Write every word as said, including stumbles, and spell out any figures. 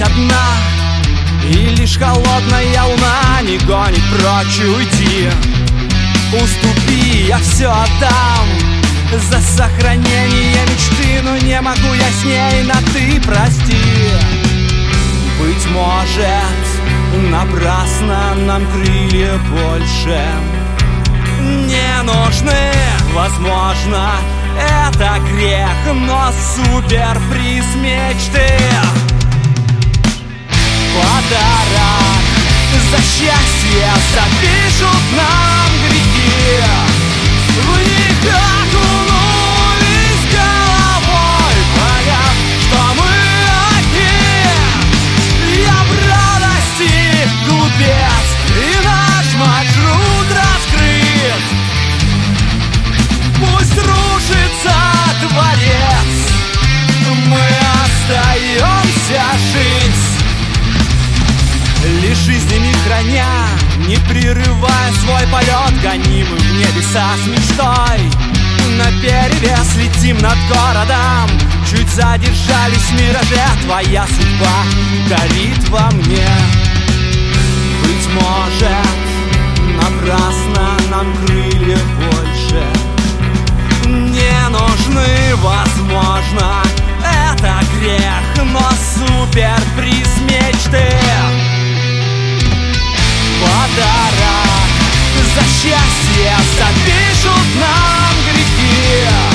одна, и лишь холодная луна не гонит прочь уйти. Уступи, я все отдам за сохранение мечты, но не могу я с ней на ты, прости. Быть может, напрасно нам крылья больше не нужны. Возможно, это грех, но суперприз мечты. Подарок за счастье запишут нам грехи. В них окунулись головой, поняв, что мы одни. Я в радости глупец, и наш маршрут раскрыт. Пусть рушится дворец, мы остаемся жить. Лишь жизнями храня, не прерывая свой полет, гонимы в небеса с мечтой. Наперевес летим над городом, чуть задержались в мираже. Твоя судьба горит во мне. Быть может, напрасно нам крылья больше не нужны. Возможно, это грех, но суперприз мечты. Подарок за счастье запишут нам грехи.